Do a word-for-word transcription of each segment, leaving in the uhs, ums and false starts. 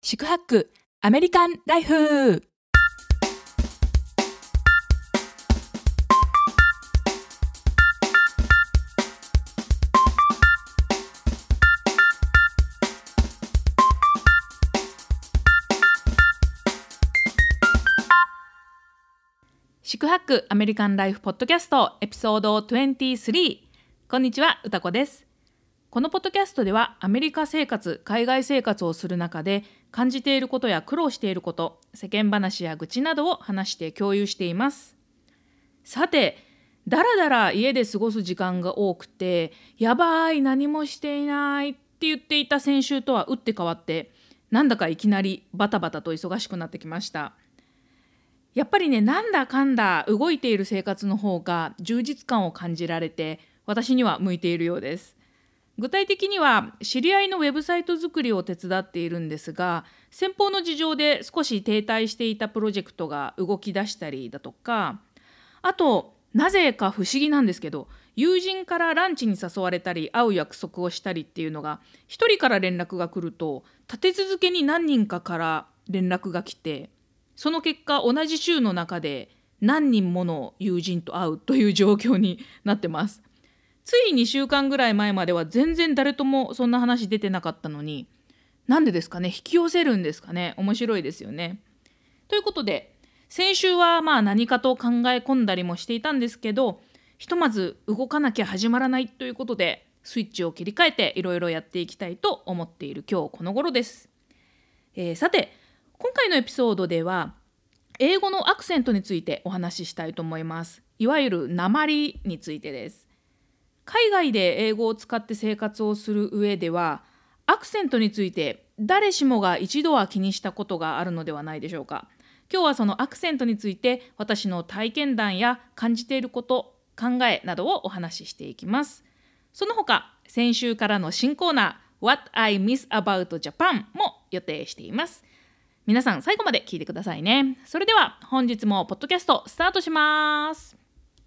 四苦八苦アメリカンライフ。四苦八苦アメリカンライフポッドキャストエピソードにじゅうさん。こんにちは、うたこです。このポッドキャストではアメリカ生活、海外生活をする中で感じていることや苦労していること、世間話や愚痴などを話して共有しています。さて、だらだら家で過ごす時間が多くて、やばい、何もしていないって言っていた先週とは打って変わって、なんだかいきなりバタバタと忙しくなってきました。やっぱりね、なんだかんだ動いている生活の方が充実感を感じられて、私には向いているようです。具体的には知り合いのウェブサイト作りを手伝っているんですが、先方の事情で少し停滞していたプロジェクトが動き出したりだとか、あとなぜか不思議なんですけど、友人からランチに誘われたり会う約束をしたりっていうのが一人から連絡が来ると立て続けに何人かから連絡が来て、その結果同じ週の中で何人もの友人と会うという状況になってます。ついにしゅうかんぐらい前までは全然誰ともそんな話出てなかったのに、なんでですかね、引き寄せるんですかね。面白いですよね。ということで、先週はまあ何かと考え込んだりもしていたんですけど、ひとまず動かなきゃ始まらないということでスイッチを切り替えていろいろやっていきたいと思っている今日この頃です。えー、さて、今回のエピソードでは英語のアクセントについてお話ししたいと思います。いわゆる訛りについてです。海外で英語を使って生活をする上では、アクセントについて誰しもが一度は気にしたことがあるのではないでしょうか。今日はそのアクセントについて私の体験談や感じていること、考えなどをお話ししていきます。その他、先週からの新コーナー What I Miss About Japan も予定しています。皆さん最後まで聞いてくださいね。それでは本日もポッドキャストスタートします。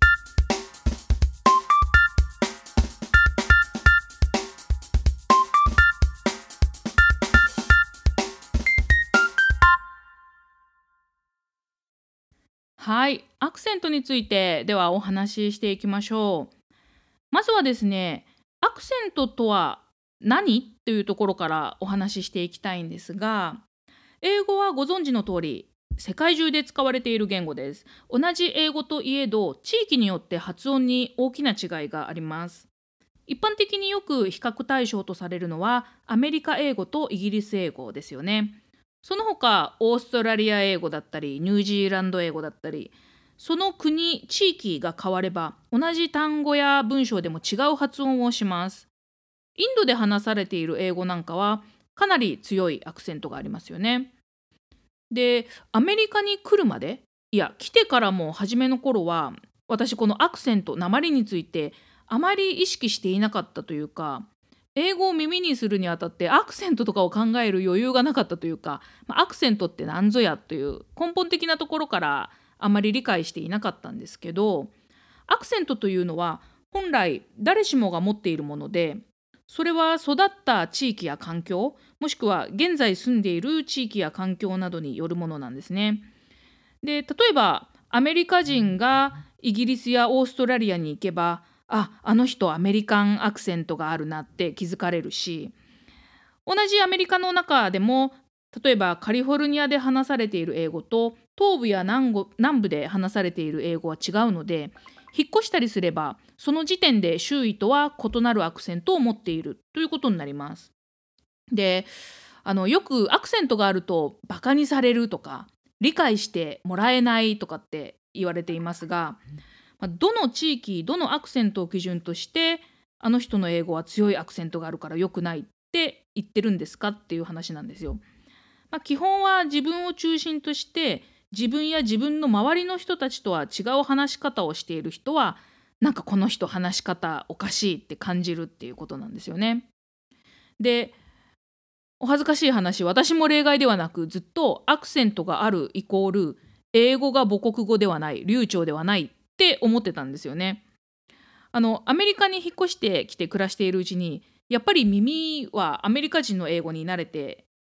はい、アクセントについてではお話ししていきましょう。まずはですね、アクセントとは何というところからお話ししていきたいんですが、英語はご存知の通り世界中で使われている言語です。同じ英語といえど地域によって発音に大きな違いがあります。一般的によく比較対象とされるのはアメリカ英語とイギリス英語ですよね。その他オーストラリア英語だったりニュージーランド英語だったり、その国地域が変われば同じ単語や文章でも違う発音をします。インドで話されている英語なんかはかなり強いアクセントがありますよね。で、アメリカに来るまで、いや来てからも初めの頃は、私このアクセント、訛りについてあまり意識していなかったというか、英語を耳にするにあたってアクセントとかを考える余裕がなかったというか、まあアクセントって何ぞやという根本的なところからあまり理解していなかったんですけど、アクセントというのは本来誰しもが持っているもので、それは育った地域や環境、もしくは現在住んでいる地域や環境などによるものなんですね。で、例えばアメリカ人がイギリスやオーストラリアに行けば、あ、あの人アメリカンアクセントがあるなって気づかれるし、同じアメリカの中でも例えばカリフォルニアで話されている英語と東部や南語南部で話されている英語は違うので、引っ越したりすればその時点で周囲とは異なるアクセントを持っているということになります。で、あのよくアクセントがあるとバカにされるとか理解してもらえないとかって言われていますが、まあどの地域どのアクセントを基準としてあの人の英語は強いアクセントがあるから良くないって言ってるんですかっていう話なんですよ。まあ、基本は自分を中心として自分や自分の周りの人たちとは違う話し方をしている人は、なんかこの人話し方おかしいって感じるっていうことなんですよね。で、お恥ずかしい話、私も例外ではなく、ずっとアクセントがあるイコール英語が母国語ではない、流暢ではないって思ってたんですよね。あのアメリカに引っ越してきて暮らしているうちに、やっぱり耳はアメリカ人の英語に慣れて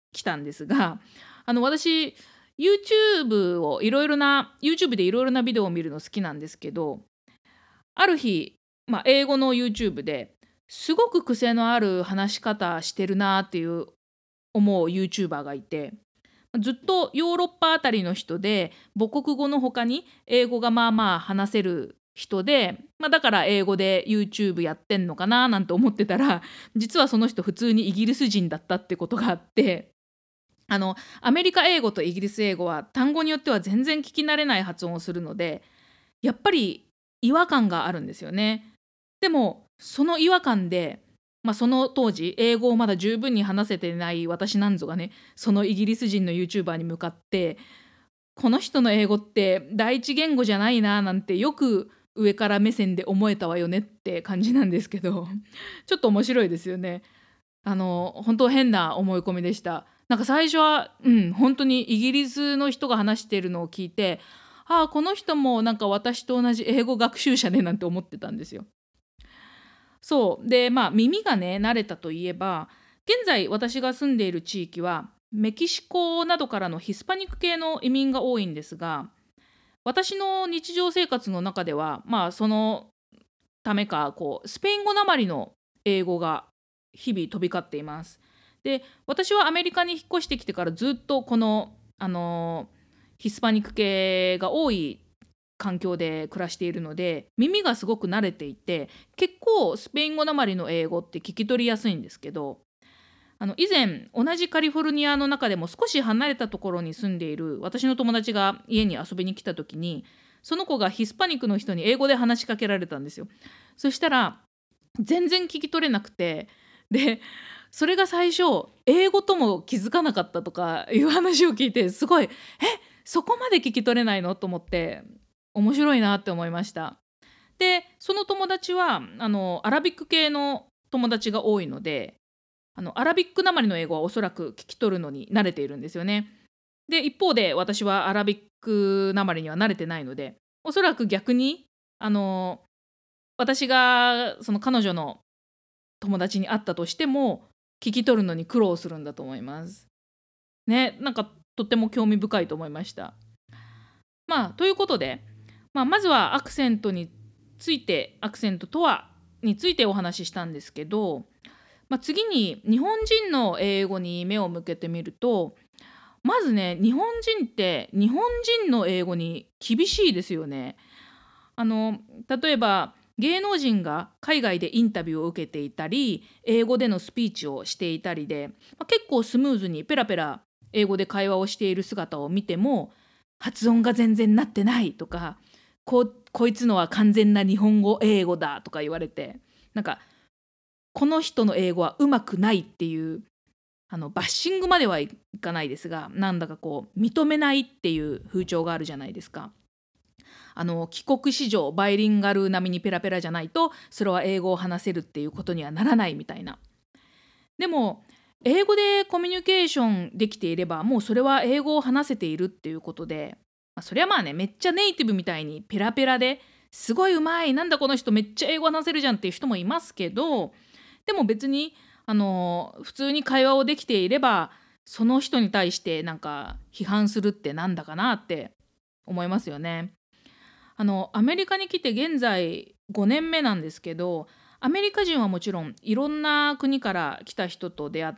きたんですが、あの私 YouTube をいろいろな YouTube でいろいろなビデオを見るの好きなんですけど、ある日、まあ、英語の YouTube ですごく癖のある話し方してるなっていう思う YouTuber がいて、ずっとヨーロッパあたりの人で母国語の他に英語がまあまあ話せる人で、まあ、だから英語で YouTube やってんのかななんて思ってたら、実はその人普通にイギリス人だったってことがあって、あのアメリカ英語とイギリス英語は単語によっては全然聞き慣れない発音をするので、やっぱり違和感があるんですよね。でもその違和感で、まあ、その当時英語をまだ十分に話せてない私なんぞがね、そのイギリス人の YouTuber に向かって、この人の英語って第一言語じゃないななんてよく上から目線で思えたわよねって感じなんですけど、ちょっと面白いですよね。あの本当変な思い込みでした。なんか最初は、うん、本当にイギリスの人が話しているのを聞いて、ああこの人もなんか私と同じ英語学習者ねなんて思ってたんですよ。そうで、まあ耳がね慣れたといえば、現在私が住んでいる地域はメキシコなどからのヒスパニック系の移民が多いんですが、私の日常生活の中ではまあそのためかこうスペイン語なまりの英語が日々飛び交っています。で私はアメリカに引っ越してきてからずっとこの、あのヒスパニック系が多い環境で暮らしているので、耳がすごく慣れていて、結構スペイン語なまりの英語って聞き取りやすいんですけど、あの以前同じカリフォルニアの中でも少し離れたところに住んでいる私の友達が家に遊びに来た時に、その子がヒスパニックの人に英語で話しかけられたんですよ。そしたら全然聞き取れなくて、でそれが最初英語とも気づかなかったとかいう話を聞いて、すごいえそこまで聞き取れないのと思って、面白いなって思いました。でその友達はあのアラビック系の友達が多いので、あのアラビックなまりの英語はおそらく聞き取るのに慣れているんですよね。で一方で私はアラビックなまりには慣れてないので、おそらく逆にあの私がその彼女の友達に会ったとしても聞き取るのに苦労するんだと思いますね。なんかとっても興味深いと思いました。まあということで、まあ、まずはアクセントについて、アクセントとはについてお話ししたんですけど、まあ、次に日本人の英語に目を向けてみると、まずね日本人って日本人の英語に厳しいですよね。あの例えば芸能人が海外でインタビューを受けていたり英語でのスピーチをしていたりで、まあ、結構スムーズにペラペラ英語で会話をしている姿を見ても、発音が全然なってないとか、ここいつのは完全な日本語英語だとか言われて、なんかこの人の英語はうまくないっていう、あのバッシングまではいかないですが、なんだかこう認めないっていう風潮があるじゃないですか。あの帰国子女バイリンガル並みにペラペラじゃないとそれは英語を話せるっていうことにはならないみたいな。でも英語でコミュニケーションできていればもうそれは英語を話せているっていうことで、まあ、そりゃまあねめっちゃネイティブみたいにペラペラですごいうまい、なんだこの人めっちゃ英語話せるじゃんっていう人もいますけど、でも別にあの普通に会話をできていれば、その人に対してなんか批判するってなんだかなって思いますよね。あのアメリカに来て現在ごねんめなんですけど、アメリカ人はもちろんいろんな国から来た人と出会って、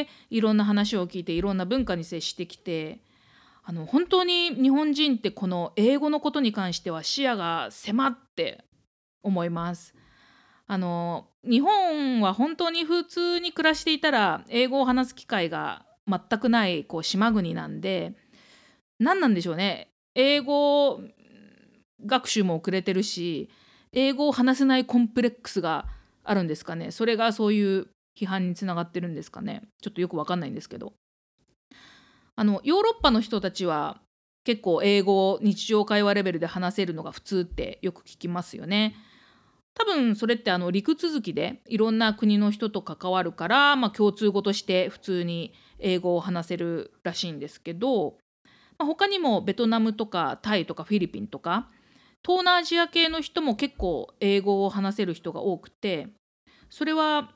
いろんな話を聞いていろんな文化に接してきて、あの本当に日本人ってこの英語のことに関しては視野が狭って思います。あの日本は本当に普通に暮らしていたら英語を話す機会が全くないこう島国なんで、何なんでしょうね、英語学習も遅れてるし、英語を話せないコンプレックスがあるんですかね。それがそういう批判につながってるんですかね。ちょっとよくわかんないんですけど、あのヨーロッパの人たちは結構英語を日常会話レベルで話せるのが普通ってよく聞きますよね。多分それってあの陸続きでいろんな国の人と関わるから、まあ、共通語として普通に英語を話せるらしいんですけど、まあ、他にもベトナムとかタイとかフィリピンとか東南アジア系の人も結構英語を話せる人が多くて、それは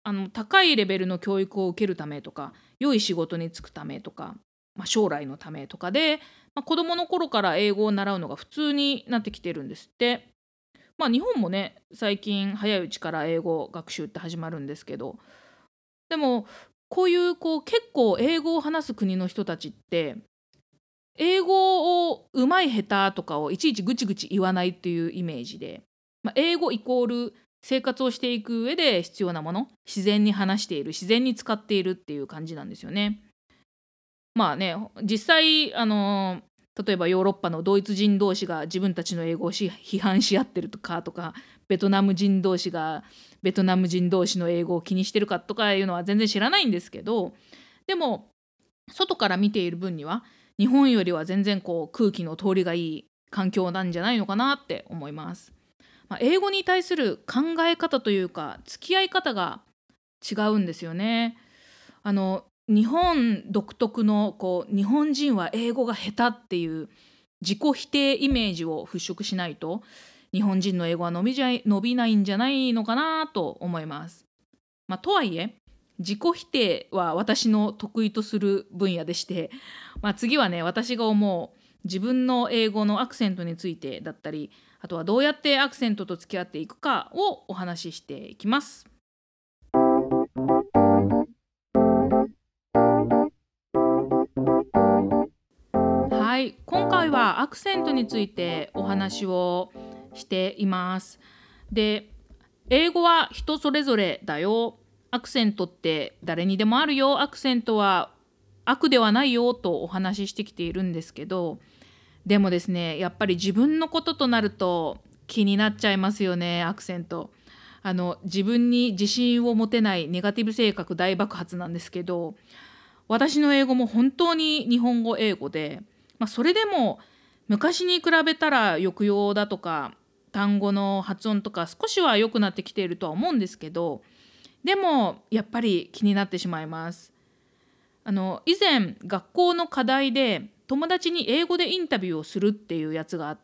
あの高いレベルの教育を受けるためとか、良い仕事に就くためとか、まあ、将来のためとかで、まあ、子どもの頃から英語を習うのが普通になってきてるんですって。まあ日本もね、最近早いうちから英語学習って始まるんですけど、でもこういうこう結構英語を話す国の人たちって、英語を上手い下手とかをいちいちぐちぐち言わないっていうイメージで、まあ、英語イコール生活をしていく上で必要なもの、自然に話している、自然に使っているっていう感じなんですよね。まあね、実際あの例えばヨーロッパのドイツ人同士が自分たちの英語をし批判し合ってるとかとか、ベトナム人同士がベトナム人同士の英語を気にしてるかとかいうのは全然知らないんですけど、でも外から見ている分には日本よりは全然こう空気の通りがいい環境なんじゃないのかなって思います。まあ、英語に対する考え方というか付き合い方が違うんですよね。あの日本独特のこう日本人は英語が下手っていう自己否定イメージを払拭しないと、日本人の英語は伸びじゃい伸びないんじゃないのかなと思います。まあ、とはいえ自己否定は私の得意とする分野でして、まあ、次はね、私が思う自分の英語のアクセントについてだったり、あとはどうやってアクセントと付き合っていくかをお話ししていきます。はい、今回はアクセントについてお話をしています。で、英語は人それぞれだよ。アクセントって誰にでもあるよ。アクセントは悪ではないよとお話ししてきているんですけど、でもですね、やっぱり自分のこととなると気になっちゃいますよね、アクセント。あの自分に自信を持てないネガティブ性格大爆発なんですけど、私の英語も本当に日本語英語で、まあ、それでも昔に比べたら抑揚だとか単語の発音とか少しは良くなってきているとは思うんですけど、でもやっぱり気になってしまいます。あの以前学校の課題で友達に英語でインタビューをするっていうやつがあって、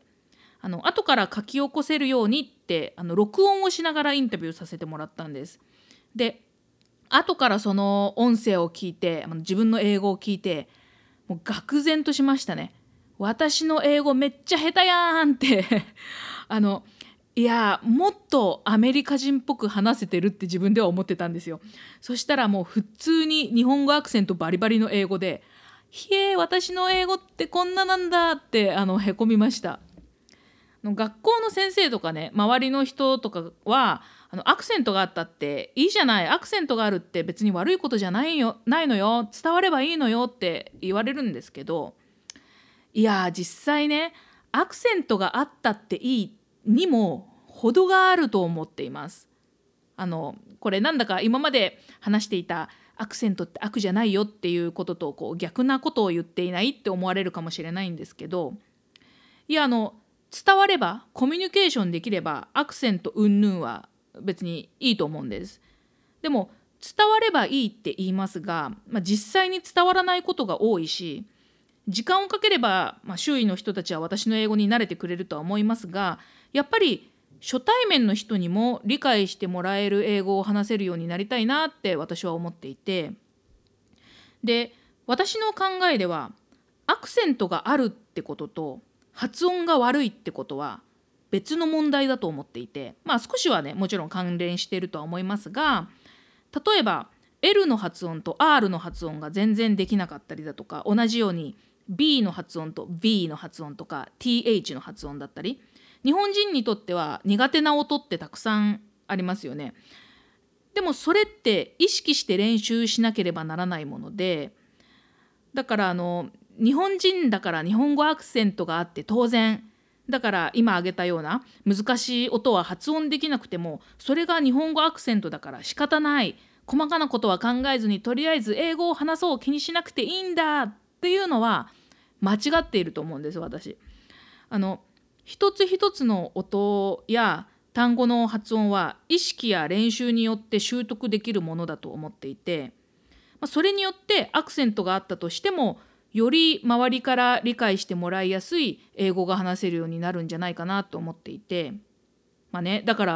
あの後から書き起こせるようにってあの録音をしながらインタビューさせてもらったんです。で、後からその音声を聞いて、あの自分の英語を聞いて、もう愕然としましたね。私の英語めっちゃ下手やんってあのいやもっとアメリカ人っぽく話せてるって自分では思ってたんですよ。そしたらもう普通に日本語アクセントバリバリの英語で、ひえ私の英語ってこんななんだってあのへこみました。の学校の先生とかね、周りの人とかはあのアクセントがあったっていいじゃない、アクセントがあるって別に悪いことじゃないよ、ないのよ、伝わればいいのよって言われるんですけど、いや実際ね、アクセントがあったっていいにも程があると思っています。あのこれなんだか今まで話していたアクセントって悪じゃないよっていうこととこう逆なことを言っていないって思われるかもしれないんですけど、いやあの伝わればコミュニケーションできればアクセント云々は別にいいと思うんです。でも伝わればいいって言いますが、まあ、実際に伝わらないことが多いし、時間をかければ、まあ、周囲の人たちは私の英語に慣れてくれるとは思いますが、やっぱり初対面の人にも理解してもらえる英語を話せるようになりたいなって私は思っていて、で私の考えではアクセントがあるってことと発音が悪いってことは別の問題だと思っていて、まあ少しはねもちろん関連しているとは思いますが、例えば L の発音と R の発音が全然できなかったりだとか、同じように B の発音と V の発音とか ティーエイチ の発音だったり、日本人にとっては苦手な音ってたくさんありますよね。でもそれって意識して練習しなければならないもので、だからあの日本人だから日本語アクセントがあって当然だから、今挙げたような難しい音は発音できなくてもそれが日本語アクセントだから仕方ない、細かなことは考えずにとりあえず英語を話そう、気にしなくていいんだっていうのは間違っていると思うんです、私。あの一つ一つの音や単語の発音は意識や練習によって習得できるものだと思っていて、まあそれによってアクセントがあったとしてもより周りから理解してもらいやすい英語が話せるようになるんじゃないかなと思っていて、まあね、だから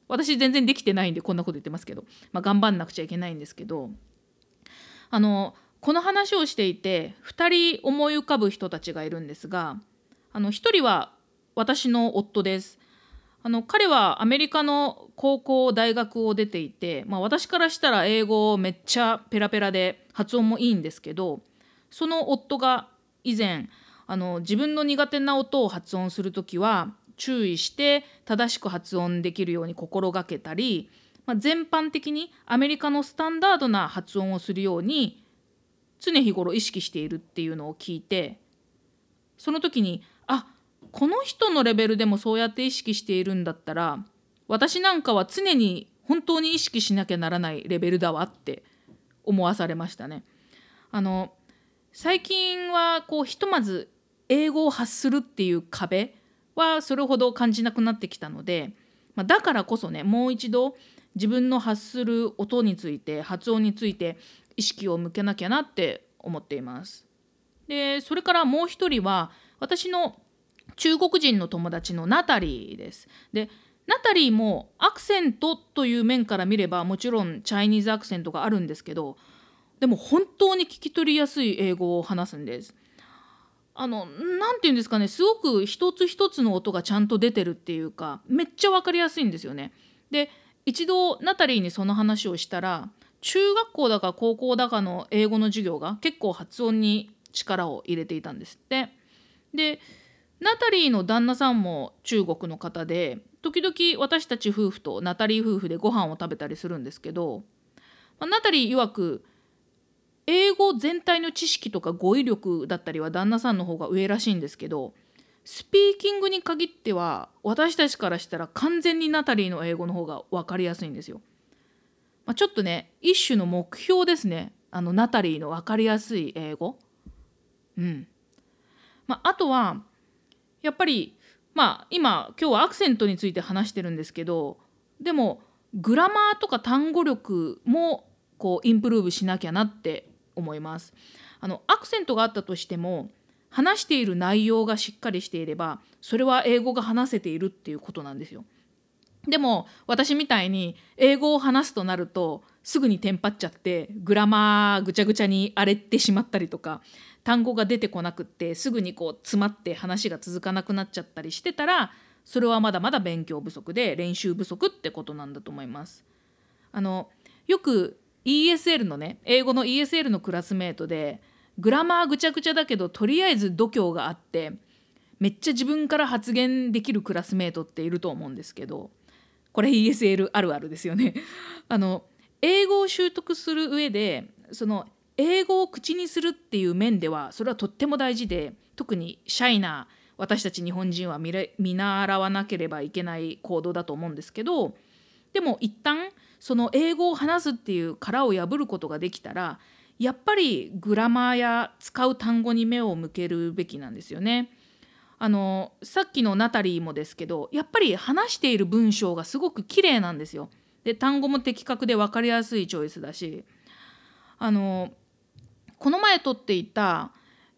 私全然できてないんでこんなこと言ってますけど、まあ、頑張んなくちゃいけないんですけど、あのこの話をしていてふたり思い浮かぶ人たちがいるんですが、あのひとりは私の夫です。あの彼はアメリカの高校大学を出ていて、まあ、私からしたら英語めっちゃペラペラで発音もいいんですけど、その夫が以前あの自分の苦手な音を発音するときは注意して正しく発音できるように心がけたり、まあ、全般的にアメリカのスタンダードな発音をするように常日頃意識しているっていうのを聞いて、その時にあこの人のレベルでもそうやって意識しているんだったら、私なんかは常に本当に意識しなきゃならないレベルだわって思わされましたね。あの最近はこうひとまず英語を発するっていう壁はそれほど感じなくなってきたので、まあ、だからこそね、もう一度自分の発する音について発音について意識を向けなきゃなって思っています。でそれからもう一人は私の中国人の友達のナタリーです。でナタリーもアクセントという面から見ればもちろんチャイニーズアクセントがあるんですけど、でも本当に聞き取りやすい英語を話すんです。あのなんて言うんですかね、すごく一つ一つの音がちゃんと出てるっていうか、めっちゃ分かりやすいんですよね。で一度ナタリーにその話をしたら、中学校だか高校だかの英語の授業が結構発音に力を入れていたんですって。でナタリーの旦那さんも中国の方で、時々私たち夫婦とナタリー夫婦でご飯を食べたりするんですけど、まあナタリー曰く英語全体の知識とか語彙力だったりは旦那さんの方が上らしいんですけど、スピーキングに限っては私たちからしたら完全にナタリーの英語の方が分かりやすいんですよ。まあ、ちょっとね一種の目標ですね、あのナタリーの分かりやすい英語。うんまあ、あとはやっぱりまあ今今日はアクセントについて話してるんですけど、でもグラマーとか単語力もこうインプルーブしなきゃなって思います。あのアクセントがあったとしても話している内容がしっかりしていればそれは英語が話せているっていうことなんですよ。でも私みたいに英語を話すとなるとすぐにテンパっちゃってグラマーぐちゃぐちゃに荒れてしまったりとか、単語が出てこなくってすぐにこう詰まって話が続かなくなっちゃったりしてたら、それはまだまだ勉強不足で練習不足ってことなんだと思います。あのよく イーエスエル のね英語の イーエスエル のクラスメートでグラマーぐちゃぐちゃだけどとりあえず度胸があってめっちゃ自分から発言できるクラスメートっていると思うんですけど、これ イーエスエル あるあるですよね。あの英語を習得する上でその英語を口にするっていう面ではそれはとっても大事で、特にシャイな私たち日本人は見れ見習わなければいけない行動だと思うんですけど、でも一旦その英語を話すっていう殻を破ることができたら、やっぱりグラマーや使う単語に目を向けるべきなんですよね。あのさっきのナタリーもですけど、やっぱり話している文章がすごく綺麗なんですよ。で単語も的確で分かりやすいチョイスだし、あのこの前取っていた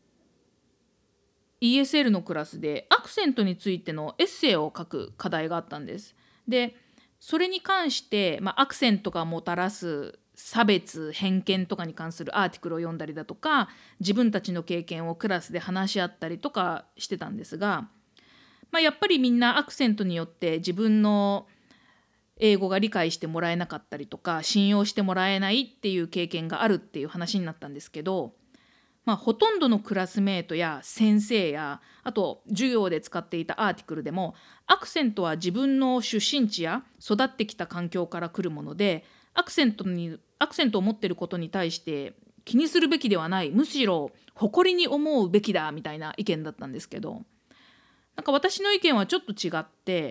イーエスエル のクラスでアクセントについてのエッセイを書く課題があったんです。でそれに関して、まあ、アクセントがもたらす差別偏見とかに関するアーティクルを読んだりだとか、自分たちの経験をクラスで話し合ったりとかしてたんですが、まあ、やっぱりみんなアクセントによって自分の英語が理解してもらえなかったりとか信用してもらえないっていう経験があるっていう話になったんですけど、まあ、ほとんどのクラスメートや先生やあと授業で使っていたアーティクルでもアクセントは自分の出身地や育ってきた環境から来るもので、アクセントにアクセントを持っていることに対して気にするべきではない、むしろ誇りに思うべきだみたいな意見だったんですけど、なんか私の意見はちょっと違って、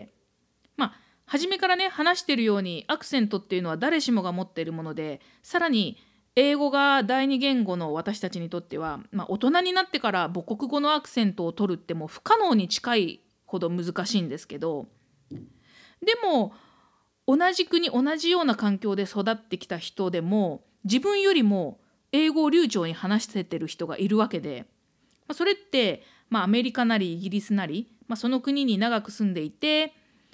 まあ初めからね話しているようにアクセントっていうのは誰しもが持っているもので、さらに英語が第二言語の私たちにとっては、まあ、大人になってから母国語のアクセントを取るってもう不可能に近いほど難しいんですけど、でも同じ国同じような環境で育ってきた人でも自分よりも英語を流暢に話せてる人がいるわけで、まあ、それって、まあ、アメリカなりイギリスなり、まあ、その国に長く住んでいて、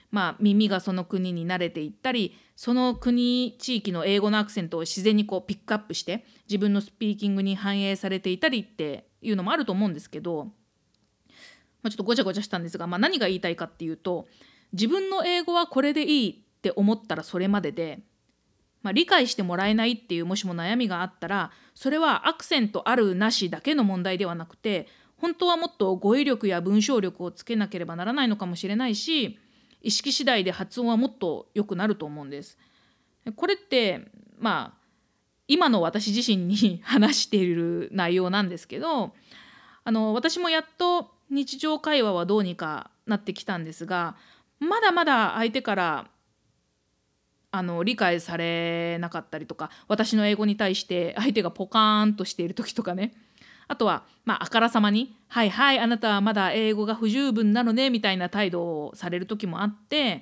まあ、耳がその国に慣れていったり、その国地域の英語のアクセントを自然にこうピックアップして自分のスピーキングに反映されていたりっていうのもあると思うんですけど、まあ、ちょっとごちゃごちゃしたんですが、まあ、何が言いたいかっていうと、自分の英語はこれでいいって思ったらそれまでで、まあ、理解してもらえないっていうもしも悩みがあったら、それはアクセントあるなしだけの問題ではなくて、本当はもっと語彙力や文章力をつけなければならないのかもしれないし、意識次第で発音はもっと良くなると思うんです。これってまあ今の私自身に話している内容なんですけど、あの私もやっと日常会話はどうにかなってきたんですが、まだまだ相手からあの理解されなかったりとか、私の英語に対して相手がポカーンとしている時とかね、あとは、まあ、あからさまに「はいはいあなたはまだ英語が不十分なのね」みたいな態度をされる時もあって、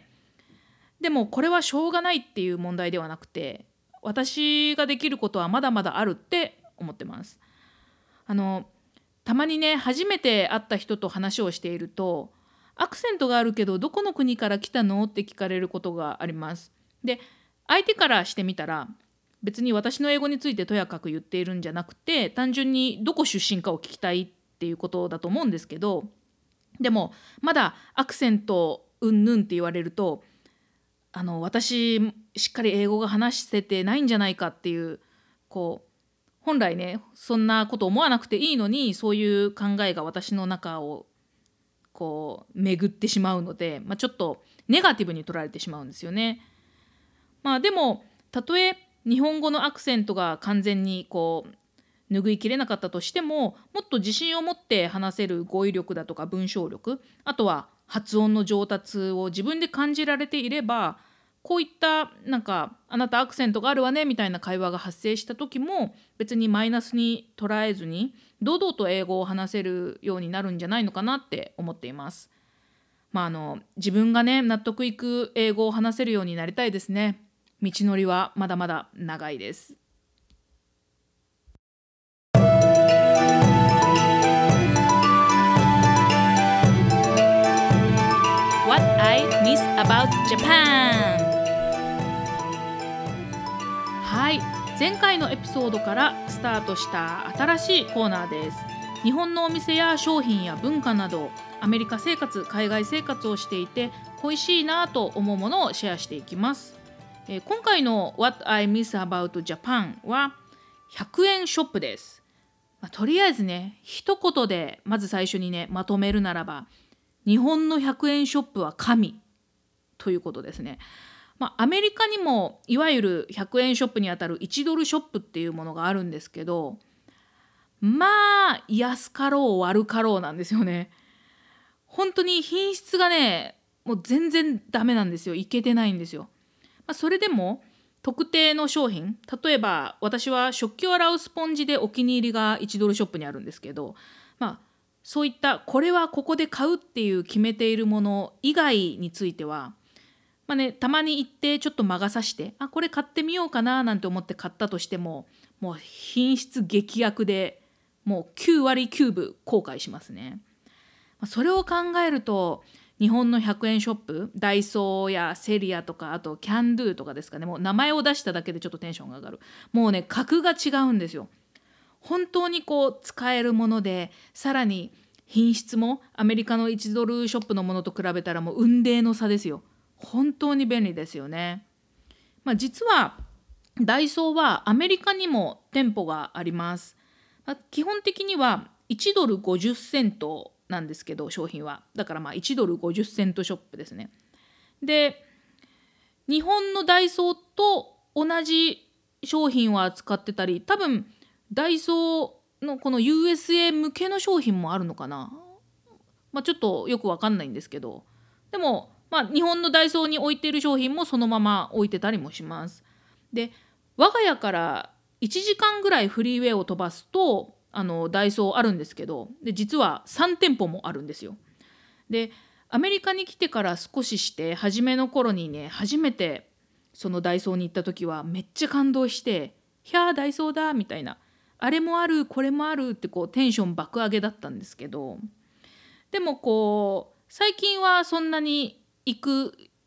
でもこれはしょうがないっていう問題ではなくて、私ができることはまだまだあるって思ってます。あのたまにね、初めて会った人と話をしていると、アクセントがあるけどどこの国から来たのって聞かれることがあります。で、相手からしてみたら、別に私の英語についてとやかく言っているんじゃなくて、単純にどこ出身かを聞きたいっていうことだと思うんですけど、でもまだアクセントうんぬんって言われると、あの私しっかり英語が話せてないんじゃないかっていう、こう本来ねそんなこと思わなくていいのに、そういう考えが私の中をこう巡ってしまうので、まあ、ちょっとネガティブに取られてしまうんですよね。まあでも、たとえ日本語のアクセントが完全にこう拭いきれなかったとしても、もっと自信を持って話せる語彙力だとか文章力、あとは発音の上達を自分で感じられていれば、こういったなんかあなたアクセントがあるわねみたいな会話が発生した時も、別にマイナスに捉えずに堂々と英語を話せるようになるんじゃないのかなって思っています。まああの自分がね納得いく英語を話せるようになりたいですね。道のりはまだまだ長いです。What I miss about Japan。 はい、前回のエピソードからスタートした新しいコーナーです。日本のお店や商品や文化など、アメリカ生活、海外生活をしていて恋しいなと思うものをシェアしていきます。えー今回の What I miss about Japan はひゃくえんショップです。まあ、とりあえずね、一言でまず最初にねまとめるならば、日本のひゃくえんショップは神ということですね。まあ、アメリカにもいわゆるひゃくえんショップにあたるいちドルショップっていうものがあるんですけど、まあ安かろう悪かろうなんですよね。本当に品質がねもう全然ダメなんですよ。いけてないんですよ。まあ、それでも特定の商品、例えば私は食器を洗うスポンジでお気に入りがいちドルショップにあるんですけど、まあそういったこれはここで買うっていう決めているもの以外については、まあね、たまに行ってちょっと魔が差して、あこれ買ってみようかななんて思って買ったとしても、もう品質激悪でもうきゅうわりきゅうぶ後悔しますね。まあそれを考えると、日本のひゃくえんショップ、ダイソーやセリアとか、あとキャンドゥとかですかね、もう名前を出しただけでちょっとテンションが上がる。もうね格が違うんですよ。本当にこう使えるもので、さらに品質もアメリカのいちドルショップのものと比べたらもう雲泥の差ですよ。本当に便利ですよね。まあ、実はダイソーはアメリカにも店舗があります。まあ基本的にはいちドルごじゅっセントなんですけど、商品はだからまあいちドルごじゅっセントショップですね。で、日本のダイソーと同じ商品を扱ってたり、多分ダイソーのこの ユーエスエー 向けの商品もあるのかな、まあ、ちょっとよくわかんないんですけど、でも、まあ、日本のダイソーに置いている商品もそのまま置いてたりもします。で、我が家からいちじかんぐらいフリーウェイを飛ばすとあのダイソーあるんですけど、で実はさん店舗もあるんですよ。で、アメリカに来てから少しして初めの頃にね、初めてそのダイソーに行った時はめっちゃ感動して、ひゃーダイソーだみたいな、あれもあるこれもあるってこうテンション爆上げだったんですけど、でもこう最近はそんなに行く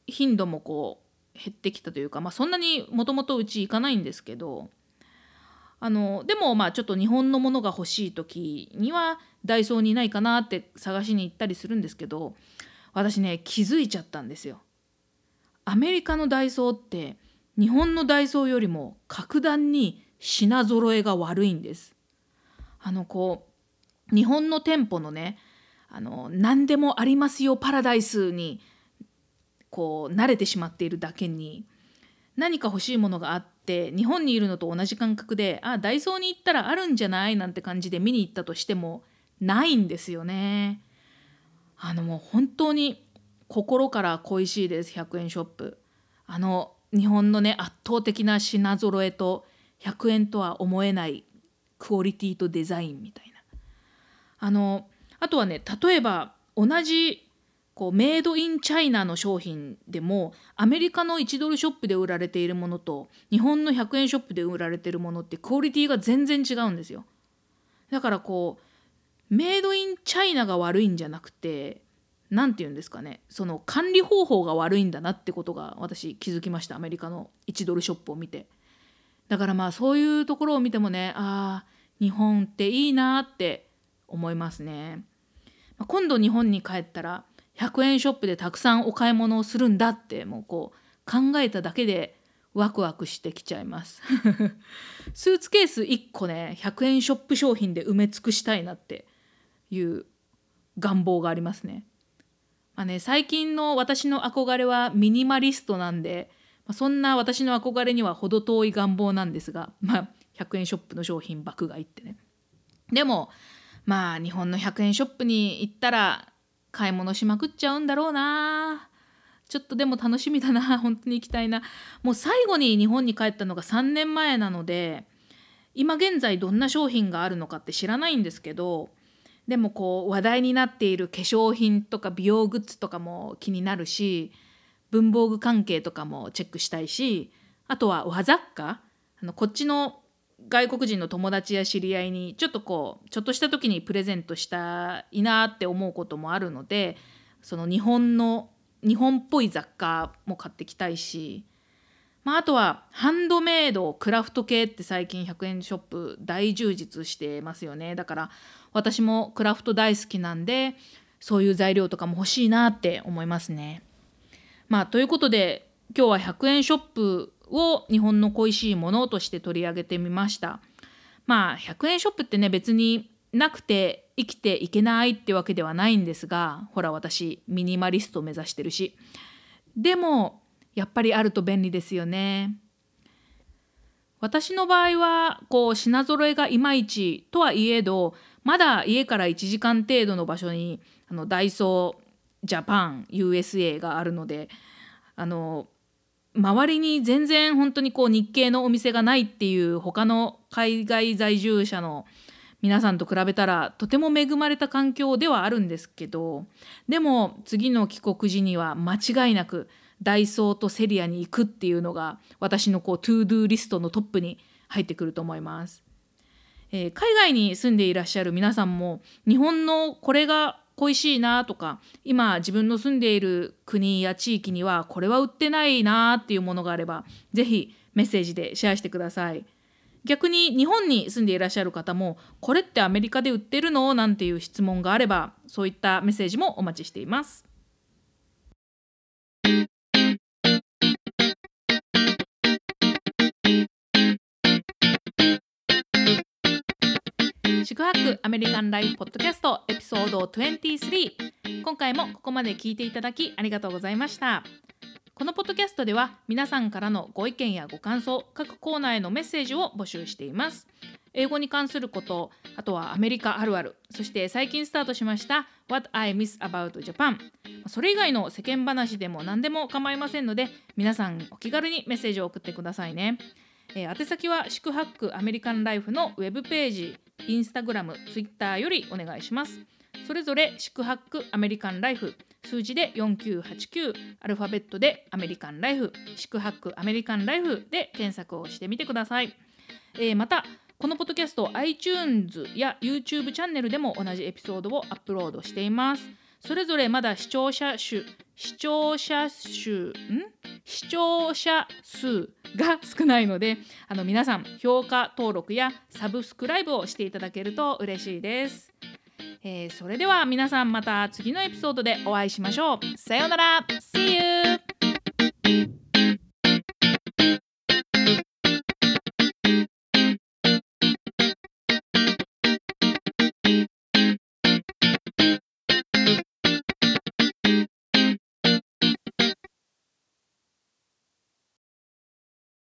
頻度もこう減ってきたというか、まあ、そんなにもともとうち行かないんですけど、あのでもまあちょっと日本のものが欲しい時にはダイソーにないかなって探しに行ったりするんですけど、私ね気づいちゃったんですよ。アメリカのダイソーって日本のダイソーよりも格段に品揃えが悪いんです。あのこう日本の店舗のね、あの何でもありますよパラダイスにこう慣れてしまっているだけに、何か欲しいものがあって日本にいるのと同じ感覚で、あダイソーに行ったらあるんじゃないなんて感じで見に行ったとしてもないんですよね。あのもう本当に心から恋しいです。ひゃくえんショップ、あの日本のね圧倒的な品揃えとひゃくえんとは思えないクオリティとデザインみたいな、あのあとはね、例えば同じこうメイドインチャイナの商品でもアメリカのいちドルショップで売られているものと日本のひゃくえんショップで売られているものってクオリティが全然違うんですよ。だからこうメイドインチャイナが悪いんじゃなくて、なんて言うんですかね、その管理方法が悪いんだなってことが私気づきました。アメリカのいちドルショップを見て。だからまあそういうところを見てもね、ああ日本っていいなって思いますね。今度日本に帰ったらひゃくえんショップでたくさんお買い物をするんだってもうこう考えただけでワクワクしてきちゃいますスーツケースいっこねひゃくえんショップ商品で埋め尽くしたいなっていう願望がありますね。まあね、最近の私の憧れはミニマリストなんで、まあ、そんな私の憧れには程遠い願望なんですが、まあ、ひゃくえんショップの商品爆買いってね。でもまあ日本のひゃくえんショップに行ったら買い物しまくっちゃうんだろうな。ちょっとでも楽しみだな。本当に行きたいな。もう最後に日本に帰ったのがさんねんまえなので、今現在どんな商品があるのかって知らないんですけど、でもこう話題になっている化粧品とか美容グッズとかも気になるし、文房具関係とかもチェックしたいし、あとは和雑貨、あのこっちの外国人の友達や知り合いにちょっとこうちょっとした時にプレゼントしたいなって思うこともあるので、その日本の日本っぽい雑貨も買ってきたいし、まあ、あとはハンドメイドクラフト系って最近ひゃくえんショップ大充実してますよね。だから私もクラフト大好きなんで、そういう材料とかも欲しいなって思いますね。まあということで今日はひゃくえんショップを日本の恋しいものとして取り上げてみました。まあひゃくえんショップってね別になくて生きていけないってわけではないんですが、ほら私ミニマリスト目指してるし、でもやっぱりあると便利ですよね。私の場合はこう品揃えがいまいちとはいえど、まだ家からいちじかん程度の場所にあのダイソージャパン ユーエスエー があるので、あの周りに全然本当にこう日系のお店がないっていう他の海外在住者の皆さんと比べたらとても恵まれた環境ではあるんですけど、でも次の帰国時には間違いなくダイソーとセリアに行くっていうのが私のこうトゥードゥーリストのトップに入ってくると思います。えー海外に住んでいらっしゃる皆さんも日本のこれが恋しいなとか、今自分の住んでいる国や地域にはこれは売ってないなっていうものがあれば、ぜひメッセージでシェアしてください。逆に日本に住んでいらっしゃる方もこれってアメリカで売ってるのなんていう質問があれば、そういったメッセージもお待ちしています。宿泊アメリカンライフポッドキャストエピソードにじゅうさん、今回もここまで聞いていただきありがとうございました。このポッドキャストでは皆さんからのご意見やご感想、各コーナーへのメッセージを募集しています。英語に関すること、あとはアメリカあるある、そして最近スタートしました What I Miss About Japan、 それ以外の世間話でも何でも構いませんので、皆さんお気軽にメッセージを送ってくださいね。えー、宛先は宿泊アメリカンライフのウェブページ、インスタグラム、ツイッターよりお願いします。それぞれ宿泊アメリカンライフ、数字でよんきゅうはちきゅう、アルファベットでアメリカンライフ、宿泊アメリカンライフで検索をしてみてください。えー、またこのポッドキャスト iTunes や YouTube チャンネルでも同じエピソードをアップロードしています。それぞれまだ視聴者数視聴者数ん視聴者数が少ないので、あの皆さん評価登録やサブスクライブをしていただけると嬉しいです。えー、それでは皆さんまた次のエピソードでお会いしましょう。さようなら。See you!